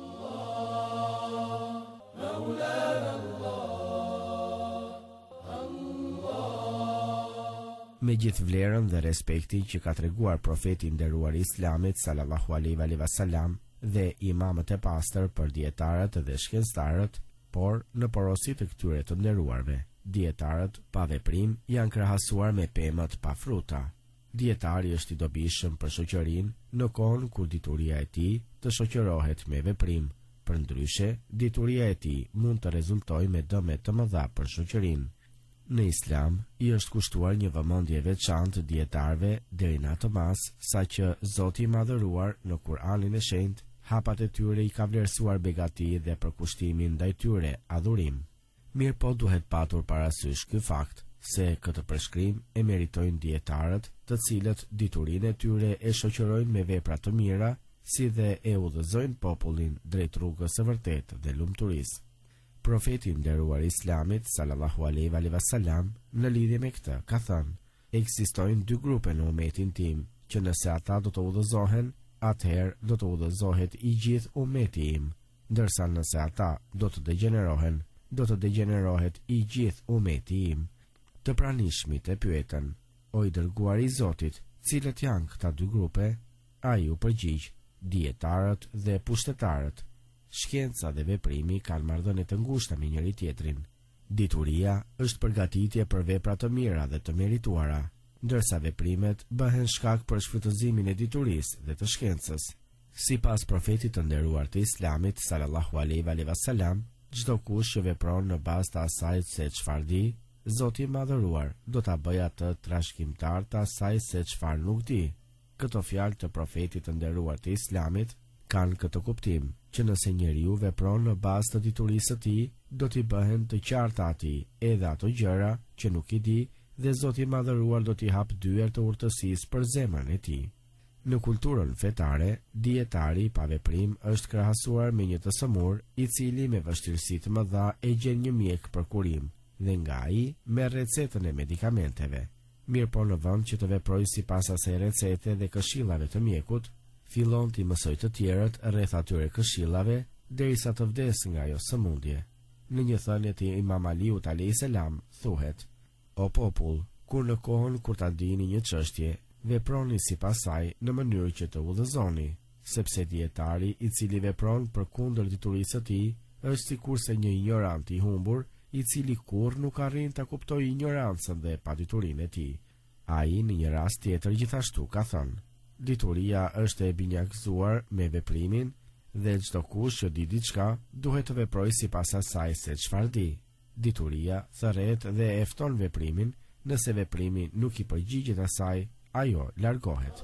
Me gjithë vlerën dhe respektin që ka treguar profeti i nderuar i Islamit sallallahu alaihi wasallam dhe imamët e pastër për dietarët dhe shkencëtarët, por në porosi të këtyre të nderuarve, dietarët pa veprim janë krahasuar me pemët pa fruta. Dietari është i dobishëm për shoqërinë në kohën kur dituria e tij të shoqërohet me veprim. Përndryshe, dituria e tij mund të rezultojë me dëme të mëdha për shoqërinë. Në Islam i është kushtuar një vëmendje veçantë dietarëve deri në atë mas sa që Zoti i Madhëruar në Kur'anin e Shenjtë hapat e tyre i ka vlerësuar begati dhe për kushtimin ndaj tyre adhurim. Mirë po duhet patur parasysh ky fakt se këtë përshkrim e meritojnë dietarët, të cilët diturinë e tyre e shoqërojnë me vepra të mira, si dhe e udhëzojnë popullin drejt rrugës së vërtetë dhe lumturisë. Profeti i nderuar i Islamit sallallahu alaihi wasallam në lidhje me këtë ka thënë: ekzistojnë dy grupe në umetin tim, që nëse ata do të udhëzohen, atëherë do të udhëzohet i gjithë umeti im, ndërsa nëse ata do të degenerohen, do të degenerohet i gjithë umeti im. Të pranishmit e pyetën: o i dërguar i Zotit, cilët janë këta dy grupe? Ai u përgjigj: dietarët dhe pushtetarët. Shkenca dhe veprimi kanë marrëdhënie të ngushta me njëri tjetrin. Dituria është përgatitje për vepra të mira dhe të merituara, ndërsa veprimet bëhen shkak për shfrytëzimin e diturisë dhe të shkencës. Sipas profetit të nderuar të Islamit sallallahu alaihi wasallam, çdo kush që vepron në bazë të asaj se çfarë di, Zoti i Madhëruar do ta bëjë atë trashëgimtar të asaj se çfarë nuk di. Këto fjalë të profetit të nderuar të Islamit kanë këtë kuptim, që nëse njeriu vepron në bazë të diturisë së tij, do t'i bëhen të qarta atij edhe ato gjëra që nuk i di, dhe Zoti i Madhëruar do t'i hap dyert të urtësisë për zemrën e tij. Në kulturën fetare, dietari pa veprim është krahasuar me një të sëmur, i cili me vështirësi të mëdha e gjen një mjek për kurim, dhe nga ai merr recetën e medikamenteve. Mirë po në vend që të veprojë sipas asaj recete dhe këshillave të mjekut, fillon t'i mësoj të tjerët rreth atyre këshillave derisa të vdes nga ajo sëmundje. Në një thënie të Imam Aliut alayhis salam thuhet: o popull, kur në kohën kur ta dini një çështje, veproni sipas saj në mënyrë që të udhëzoni, sepse dietari i cili vepron përkundër diturisë së tij është sikurse një ignorant i humbur, i cili kurrë nuk arrin ta kuptojë ignorancën dhe paditurinë e tij. Ai në një rast tjetër gjithashtu ka thënë: dituria është e binjakëzuar me veprimin dhe çdo kush që di diçka duhet të veprojë sipas asaj se çfarë di. Dituria thërret dhe e fton veprimin, nëse veprimi nuk i përgjigjet asaj, ajo largohet.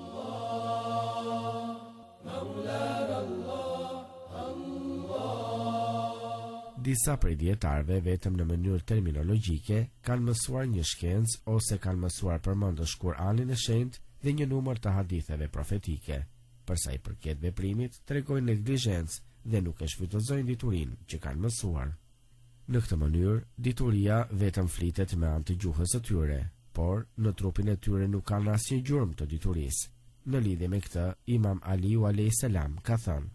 Disa prej dietarëve vetëm në mënyrë terminologjike kanë mësuar një shkencë ose kanë mësuar përmendësh Kur'anin e Shenjtë dhe një numër të haditheve profetike. Për sa i përket veprimit, tregojnë neglizhencë dhe nuk e shfrytëzojnë diturinë që kanë mësuar. Në këtë mënyrë, dituria vetëm flitet me anë të gjuhës së tyre, por në trupin e tyre nuk kanë asnjë gjurmë të diturisë. Në lidhje me këtë, Imam Aliu alayhis salam ka thënë: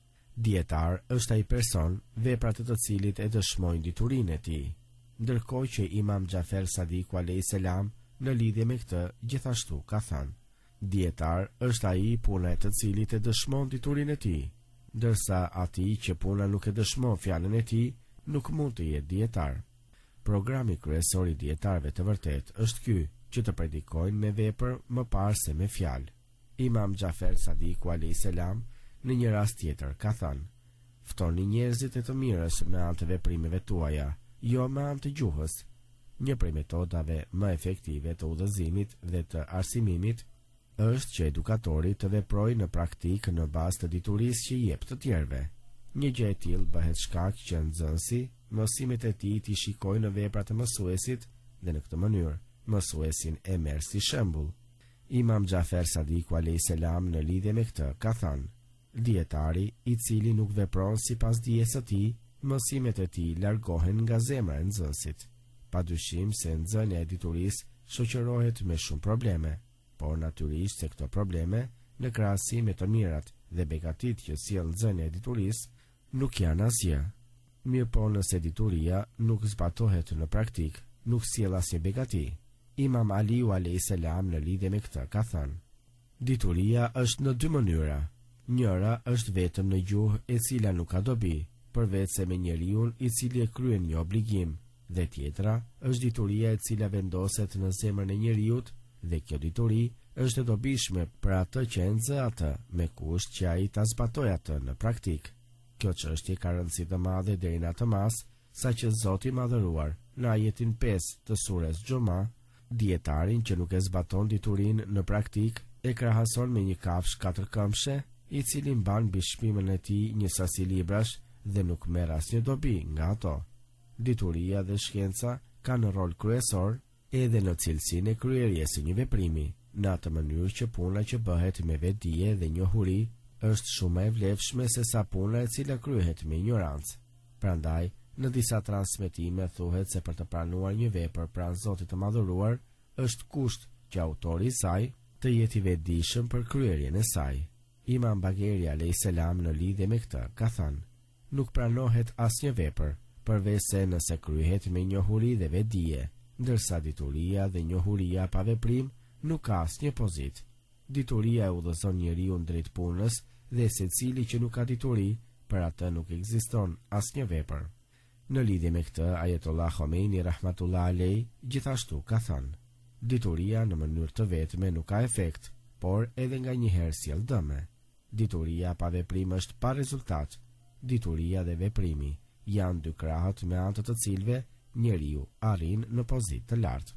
dietar është ai person veprat e të cilit e dëshmojnë diturinë e tij, ndërkohë që Imam Xhafer Sadiku alayhis salam në lidhje me këtë gjithashtu ka thënë: dietar është ai puna e të cilit e dëshmon diturinë e tij, ndërsa ati që puna nuk e dëshmon fjalën e tij nuk mund të jetë dietar. Programi kryesor i dietarëve të vërtet është ky, që të predikojnë me vepër më parë se me fjalë. Imam Xhafer Sadiku alayhis salam në një rast tjetër ka thënë: ftoni njerëzit e të mirës me anë të veprimeve tuaja, jo me anë të gjuhës. Një prej metodave më efektive të udhëzimit dhe të arsimimit është që edukatori të veprojë në praktikë në bazë të diturisë që jep të tjerëve. Një gjë e tillë bëhet shkak që nxënësi mësimet e tij t'i shikojnë në veprat e mësuesit dhe në këtë mënyrë mësuesin e merr si shembull. Imam Xhafer Sadiku alayhis salam në lidhje me këtë ka thënë: dietari i cili nuk vepron sipas dijes së tij, mësimet e tij largohen nga zemra e nxënësit. Padyshim se nxënia e diturisë shoqërohet me shumë probleme, por natyrisht se këto probleme, në krahasim me të mirat dhe begatit që sjell nxënia e diturisë, nuk janë asgjë. Mirë po nëse dituria nuk zbatohet në praktik, nuk sjell asnjë begati. Imam Aliu alayhis salam në lidhje me këtë ka thënë: dituria është në dy mënyra. Njëra është vetëm në gjuhë e cila nuk ka dobi, përveç se me njeriu i cili e kryen një obligim, dhe tjetra është dituria e cila vendoset në zemrën e njeriut, dhe kjo dituri është e dobishme për atë që e nxë atë, me kusht që ai ta zbatojë atë në praktik. Kjo çështje ka rëndësi të madhe deri në atë mas, saqë Zoti i Madhëruar në ajetin pesë të sures Xhuma, dietarin që nuk e zbaton diturinë në praktik e krahason me një kafshë katërkëmbshe, i cili mban mbi shpimën e tij një sasi librash dhe nuk merr asnjë dobi nga ato. Dituria dhe shkenca kanë rol kryesor edhe në cilësinë e kryerjes së një veprimi, në atë mënyrë që puna që bëhet me vetdije dhe njohuri është shumë e vlefshme se sa puna e cila kryhet me ignorancë. Prandaj, në disa transmetime thuhet se për të pranuar një vepër pranë Zotit të Madhëruar, është kusht që autori i saj të jetë i vetëdijshëm për kryerjen e saj. Imam Bagheri alayhis salam në lidhje me këtë ka thënë: nuk pranohet asnjë vepër përveç se nëse kryhet me njohuri dhe vetdije, ndërsa dituria dhe njohuria pa veprim nuk ka asnjë pozit. Dituria e udhëzon njeriu drejt punës dhe secili që nuk ka dituri, për atë nuk ekziston asnjë vepër. Në lidhje me këtë, Ayatollah Khomeini rahmatullah alej gjithashtu ka thënë: dituria në mënyrë të vetme nuk ka efekt, por edhe nganjëherë sjell dëme. Dituria pa veprim është pa rezultat. Dituria dhe veprimi janë dy krahët me anë të cilëve njeriu arrin në pozitë të lartë.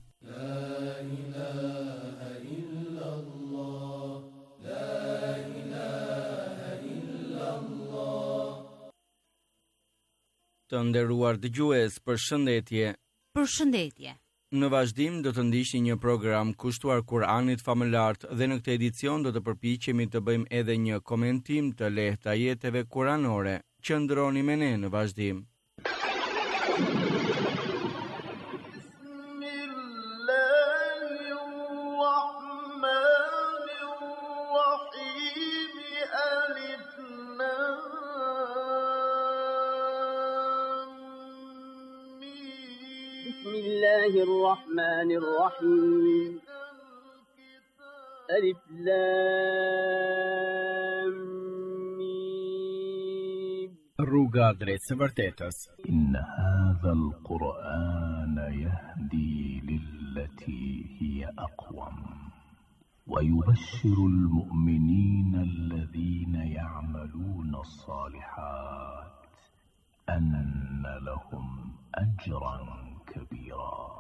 La ilaha illallah, la ilaha illallah. Të nderuar dëgjues, përshëndetje. Përshëndetje. Në vazhdim do të ndiqni një program kushtuar Kur'anit famëlar dhe në këtë edicion do të përpiqemi të bëjmë edhe një komentim të lehtë të ajeteve kuranore. Qëndroni me ne në vazhdim. بسم الله الرحمن الرحيم ألف لام ميم Rruga drejt së vërtetës. إن هذا القرآن يهدي للتي هي أقوم ويبشر المؤمنين الذين يعملون الصالحات أن لهم أجرا كبيرا.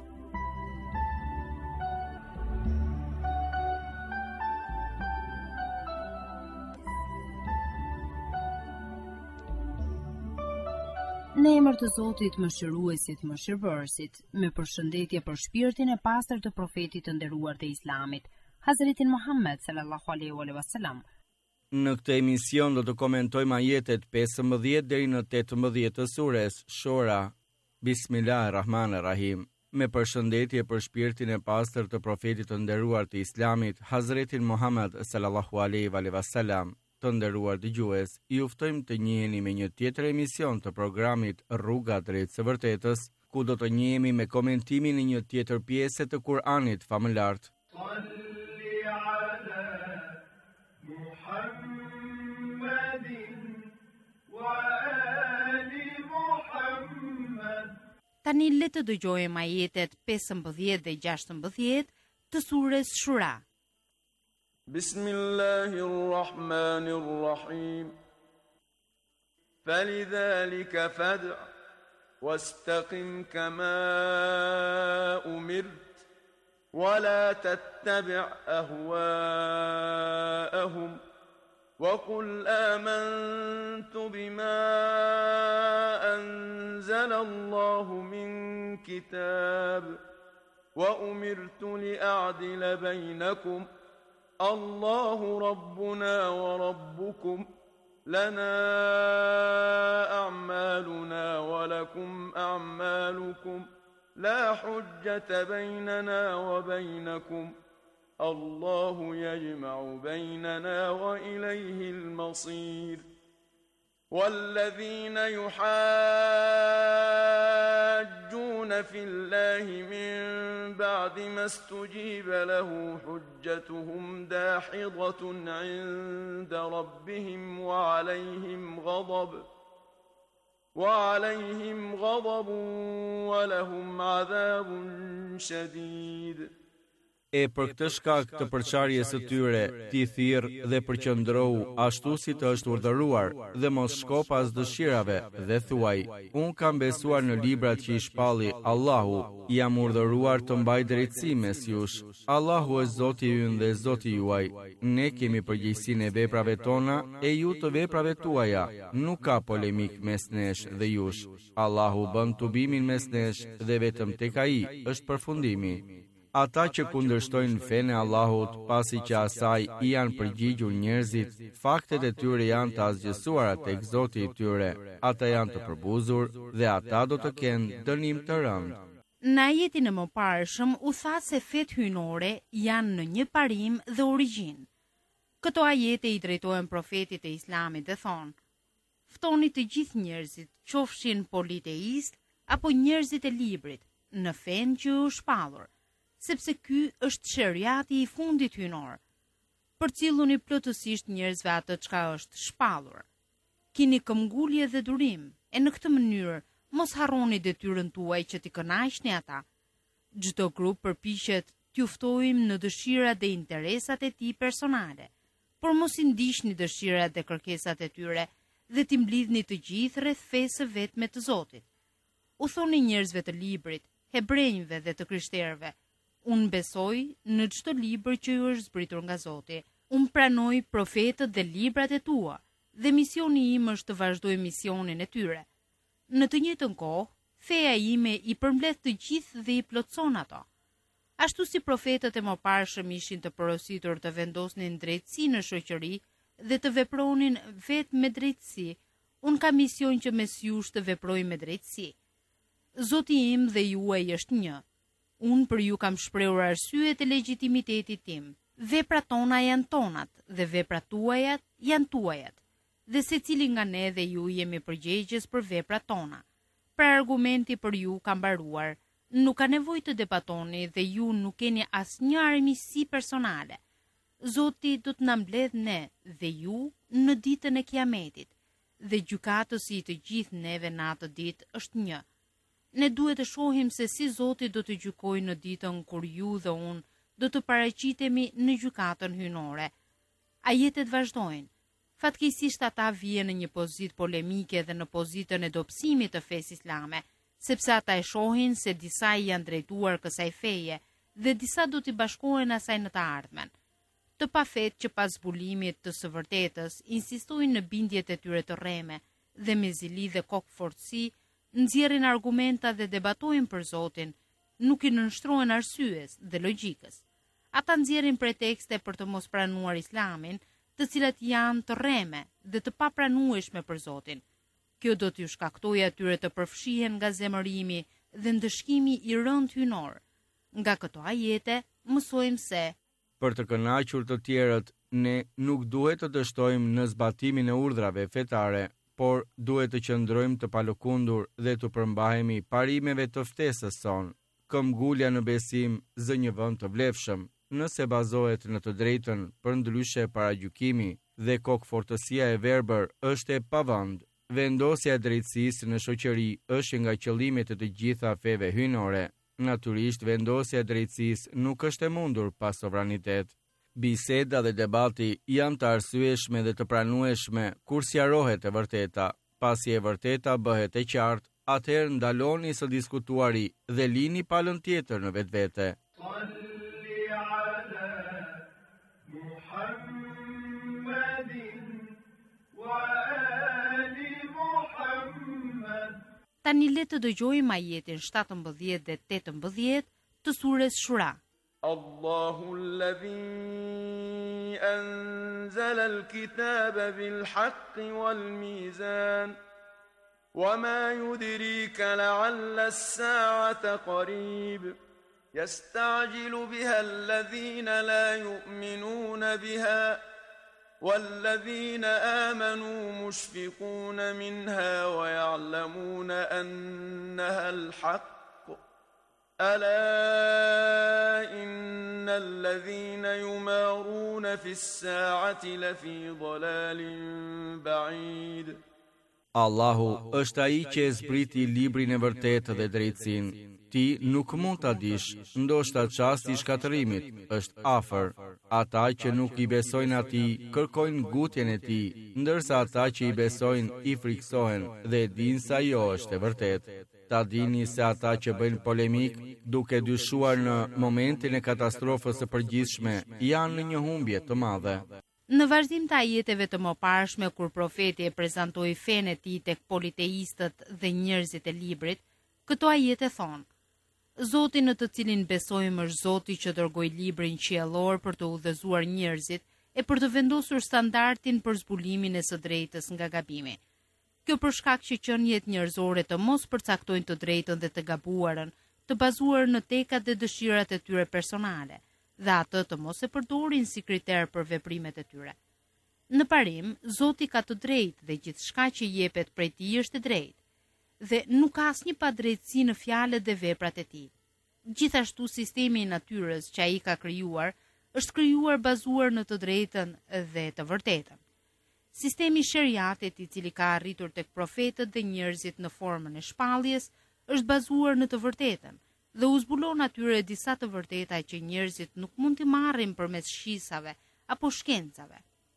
Në emër të Zotit Mëshiruesit, Mëshirëbërësit, me përshëndetje për shpirtin e pastër të profetit të nderuar të Islamit, Hazretin Muhammed sallallahu alaihi wasallam. Në këtë emision do të komentojmë ajetet pesëmbëdhjetë deri në tetëmbëdhjetë të sures Shura. Bismillahirrahmanirrahim. Me përshëndetje për shpirtin e pastër të profetit të nderuar të Islamit, Hazretin Muhammed sallallahu alaihi wasallam. Të nderuar dëgjues, ju ftojmë të njiheni me një tjetër emision të programit Rruga drejt së vërtetës, ku do të njihemi me komentimin e një tjetër pjesë të Kur'anit famëlar. Tani le të dëgjojmë ajetet pesëmbëdhjetë dhe gjashtëmbëdhjetë të surës Shura. Bismillahirrahmanirrahim. Falidhalika fad'a wastaqim kama umirt wala tattabi' ahwa'ahum وقل آمنت بما أنزل الله من كتاب وأمرت لأعدل بينكم الله ربنا وربكم لنا أعمالنا ولكم أعمالكم لا حجة بيننا وبينكم الله يجمع بيننا وإليه المصير والذين يحاجون في الله من بعد ما استجيب له حجتهم داحضة عند ربهم وعليهم غضب وعليهم غضب ولهم عذاب شديد. E për këtë shkak të përçarjes së tyre, ti thirr dhe përqendrou ashtu si të është urdhëruar, dhe mos shko pas dëshirave, dhe thuaj: Unë kam besuar në librat që i shpalli Allahu, jam urdhëruar të mbaj drejtësi mes jush. Allahu është Zoti ynë dhe Zoti juaj. Ne kemi përgjegjësinë e veprave tona e ju të veprave tuaja. Nuk ka polemik mes nesh dhe jush. Allahu bën tubimin mes nesh dhe vetëm tek ai është përfundimi. Ata që kundërshtojnë fenë e Allahut, pasi që asaj i janë përgjigjur njerëzit, faktet e tyre janë të asgjësuara tek Zoti i tyre. Ata janë të përbuzur dhe ata do të kenë dënim të rëndë. Në ajetin e mëparshëm u tha se fetë hyjnore janë në një parim dhe origjinë. Këto ajete i drejtohen profetit e Islamit dhe thonë: Ftoni të gjithë njerëzit, qofshin politeist apo njerëzit e librit, në fenë që u shpallur, sepse ky është sheriati i fundit hyjnor. Përcjelluni plotësisht njerëzve atë çka është shpallur. Kini këmbgulje dhe durim, e në këtë mënyrë mos harroni detyrën tuaj që t'i kënaqni ata. Çdo grup përpiqet t'ju ftojmë në dëshirat dhe interesat e tij personale, por mos i ndiqni dëshirat dhe kërkesat e tyre dhe t'i mblidhni të gjithë rreth fesë vetme të Zotit. U thoni njerëzve të librit, hebrejve dhe të krishterëve: Unë besoj në çdo libër që ju është zbritur nga Zoti. Unë pranoj profetët dhe librat e tua, dhe misioni im është të vazhdoj misionin e tyre. Në të njëjtën kohë, feja ime i përmbledh të gjithë dhe i plotson ato. Ashtu si profetët e mëparshëm ishin të porositur të vendosnin drejtësi në shoqëri dhe të vepronin vetë me drejtësi, unë kam mision që mes jush të veproj me drejtësi. Zoti im dhe juaj është një. Unë për ju kam shprehur arsyet e legjitimitetit tim. Veprat tona janë tonat dhe veprat tuajat janë tuajat. Dhe secili nga ne dhe ju jemi përgjegjës për veprat tona. Pra argumenti për ju ka mbaruar. Nuk ka nevojë të debatoni dhe ju nuk keni asnjë armiqësi personale. Zoti do të na mbledh ne dhe ju në ditën e Kiametit, dhe gjykatësi i të gjithë neve në atë ditë është një. Ne duhet të shohim se si Zoti do të gjykojë në ditën kur ju dhe unë do të paraqitemi në gjykatën hyjnore. Ajetet vazhdojnë. Fatkeqësisht ata vijnë në një pozitë polemike dhe në pozitën e dobësimit të fesë islame, sepse ata e shohin se disa i janë drejtuar kësaj feje dhe disa do t'i bashkohen asaj në të ardhmen. Të pafet që pas zbulimit të së vërtetës insistojnë në bindjet e tyre të rreme dhe me zili dhe kokë fortësi nxjerrin argumenta dhe debatojnë për Zotin, nuk i nënshtrohen arsyes dhe logjikës. ata nxjerrin pretekste për të mos pranuar Islamin, të cilat janë të rreme dhe të papranueshme për Zotin. Kjo do t'ju shkaktojë atyre të përfshihen nga zemërimi dhe ndëshkimi i rënd hynor. Nga këto ajete mësojmë se për të kënaqur të tjerët, ne nuk duhet të dështojmë në zbatimin e urdhrave fetare, por duhet të qëndrojmë të palëkundur dhe të përmbahemi parimeve të ftesës son. Këmbgulja në besim zë një vend të vlefshëm, nëse bazohet në të drejtën për ndryshe paragjykimi dhe kokëfortësia e verbër është e pavend. Vendosja e drejtësisë në shoqëri është nga qëllimet e të gjitha feve hynore. Natyrisht, vendosja e drejtësisë nuk është e mundur pa sovranitet. Biseda dhe debati janë të arsyeshme dhe të pranueshme kur sqarohet e vërteta. Pasi e vërteta bëhet e qartë, atëherë ndaloni së diskutuari dhe lini palën tjetër në vetvete. Tani le të dëgjojmë ajetin shtatëmbëdhjetë dhe tetëmbëdhjetë të surës Shura. Allahu alladhi anzala al-kitaba bil-haqqi wal-mizan وما يدريك لعل الساعة قريب يستعجل بها الذين لا يؤمنون بها والذين آمنوا مشفقون منها ويعلمون أنها الحق ألا إن الذين يمارون في الساعة لفي ضلال بعيد. Allahu është ai që e zbriti librin e vërtetë dhe drejtësinë. Ti nuk mund ta dish, ndoshta çasti i shkatërimit është afër. Ata që nuk i besojnë atij kërkojnë ngutjen e tij, ndërsa ata që i besojnë i friksohen dhe dinë se ajo është e vërtetë. Ta dini se ata që bëjnë polemik duke dyshuar në momentin e katastrofës së përgjithshme janë në një humbje të madhe. Në vazhdim të ajeteve të mëparshme kur profeti e prezantoi fenë e tij tek politeistët dhe njerëzit e librit, këto ajete thonë: Zoti në të cilin besojmë është Zoti që dërgoi librin qiellor për të udhëzuar njerëzit e për të vendosur standardin për zbulimin e së drejtës nga gabimi. Kjo për shkak që qeniet njerëzore të mos përcaktojnë të drejtën dhe të gabuarën, të bazuar në tekat dhe dëshirat e tyre personale, dhe atë të mos e përdorin si kriter për veprimet e tyre. Në parim, Zoti ka të drejtë dhe gjithçka që jepet prej tij është e drejtë, dhe nuk ka asnjë padrejtësi në fjalët dhe veprat e tij. Gjithashtu sistemi i natyrës që ai ka krijuar është krijuar bazuar në të drejtën dhe të vërtetën. Sistemi i sheriatit i cili ka arritur tek profetët dhe njerëzit në formën e shpalljes është bazuar në të vërtetën dhe u zbulon atyre disa të vërteta që njerëzit nuk mund t'i marrin përmes shqisave apo shkencave.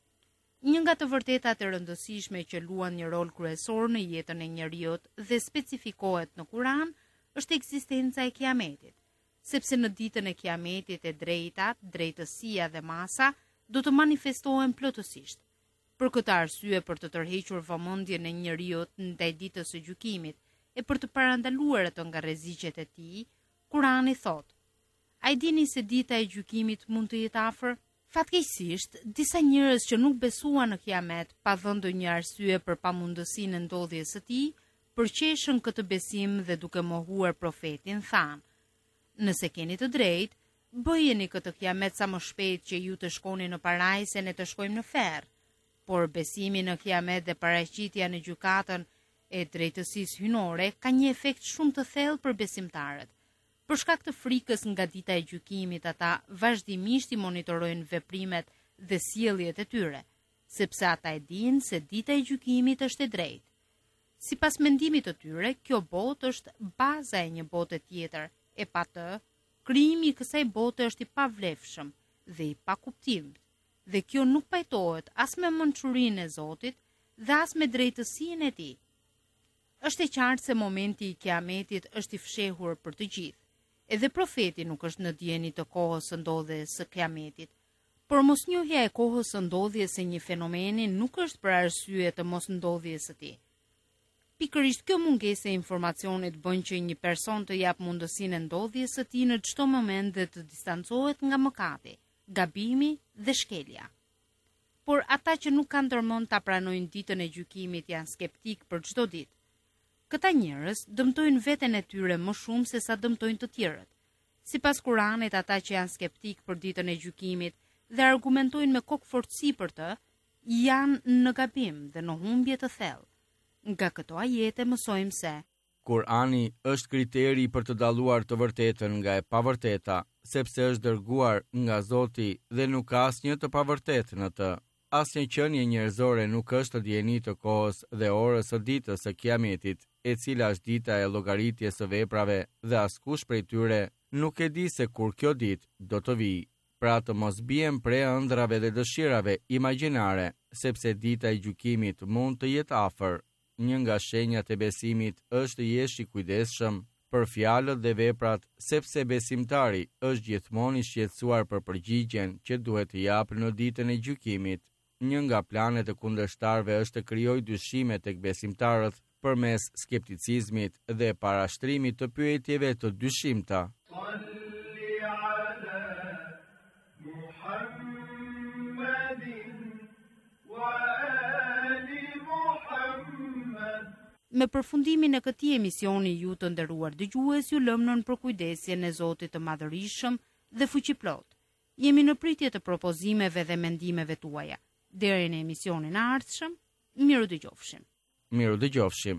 Një nga të vërtetat e rëndësishme që luan një rol kryesor në jetën e njeriut dhe specifikohet në Kur'an është ekzistenca e kiametit, sepse në ditën e kiametit e drejtat, drejtësia dhe masa do të manifestohen plotësisht. Për këtë arsye, për të tërhequr vëmendjen e njeriut ndaj ditës së gjykimit e për të parandaluar ato nga rreziqet e tij, Kurani thot: A i dini se dita e gjykimit mund të jetë afër? Fatkeqësisht, disa njerëz që nuk besuan në kiamet, pa dhënë ndonjë arsye për pamundësinë e ndodhjes së tij, përqeshën këtë besim dhe duke mohuar profetin thanë: Nëse keni të drejtë, bëjeni këtë kiamet sa më shpejt që ju të shkoni në parajs e ne të shkojmë në ferr. Por besimi në kiamet dhe paraqitja në gjykatën e drejtësisë hynore ka një efekt shumë të thellë për besimtarët. Për shkak të frikës nga dita e gjykimit, ata vazhdimisht i monitorojnë veprimet dhe sjelljet e tyre, sepse ata e dinë se dita e gjykimit është e drejtë. Sipas mendimit të tyre, kjo botë është baza e një bote tjetër, e pa të, krijimi i kësaj bote është i pavlefshëm dhe i pakuptim, dhe kjo nuk pajtohet as me mençurinë e Zotit dhe as me drejtësinë e tij. Është e qartë se momenti i kiametit është i fshehur për të gjithë. Edhe profeti nuk është në dieni të kohës së ndodhjes së kiametit, por mosnjohja e kohës së ndodhjes së një fenomeni nuk është për arsye të mos ndodhjes së tij. Pikërisht kjo mungesë e informacionit bën që një person të jap mundësinë e ndodhjes së tij në çdo moment dhe të distancohet nga mëkati, gabimi dhe shkelja. Por ata që nuk kanë ndërmend ta pranojnë ditën e gjykimit janë skeptik për çdo ditë. Këta njerëz dëmtojnë veten e tyre më shumë se sa dëmtojnë të tjerët. Sipas Kuranit, ata që janë skeptik për ditën e gjykimit dhe argumentojnë me kokë fortësi për të, janë në gabim dhe në humbje të thellë. Nga këto ajete mësojmë se Kurani është kriteri për të dalluar të vërtetën nga e pavërteta, sepse është dërguar nga Zoti dhe nuk ka asnjë të pavërtetë në të. Asnjë qenie njerëzore nuk është dieni të kohës dhe orës së ditës së Kiametit, e cila është dita e llogaritjes së veprave, dhe askush prej tyre nuk e di se kur kjo ditë do të vijë. Pra të mos bien pre ëndrave dhe dëshirave imagjinare, sepse dita e gjykimit mund të jetë afër. Një nga shenjat e besimit është të jesh i kujdesshëm për fjalët dhe veprat, sepse besimtari është gjithmonë i shqetësuar për përgjigjen që duhet të japë në ditën e gjykimit. Një nga planet e kundërshtarëve është të krijojë dyshime tek besimtarët përmes skepticizmit dhe parashtrimit të pyetjeve të dyshimta. Me përfundimin e këtij emisioni, ju të nderuar dëgjues, ju lëm nën përkujdesjen e Zotit të Madhërisëm dhe Fuqiplot. Jemi në pritje të propozimeve dhe mendimeve tuaja. Deri në emisionin e ardhshëm, miru dëgjofshim. Miru dëgjofshim.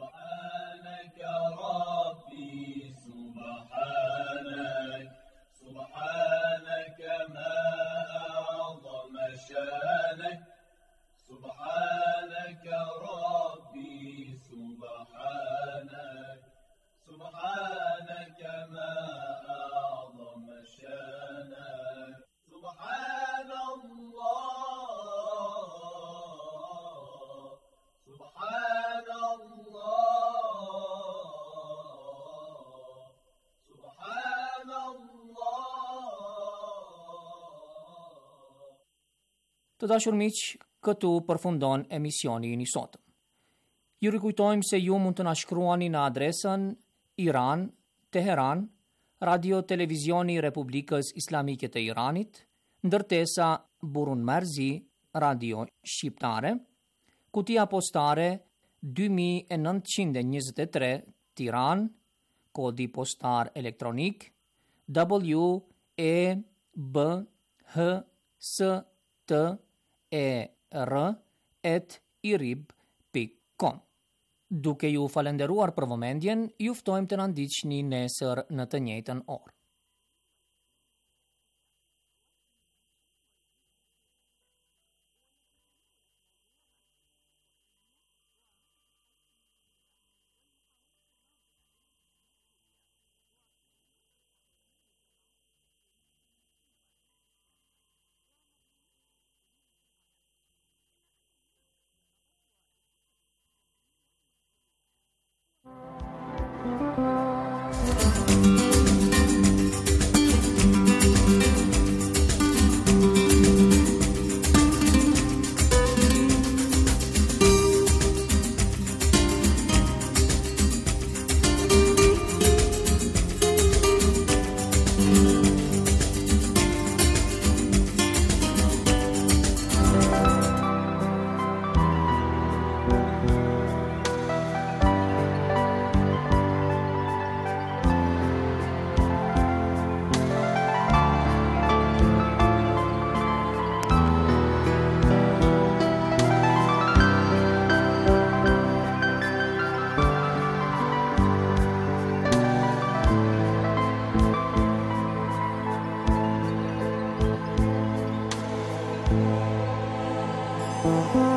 Të dashur miq, këtu përfundon emisioni i sotëm. Ju rikujtojmë se ju mund të na shkruani në adresën Iran, Teheran, Radio Televizioni Republikës Islamike të Iranit, ndërtesa Burun Merzi, Radio Shqiptare, kutia postare dy mijë e nëntëqind e njëzet e tre, Tiran, kodi postar elektronik W E B H S T E R at irib pikë com. Duke ju falenderuar për vëmendjen, ju ftojmë të na ndiqni nesër në të njëjtën orë. Thank you.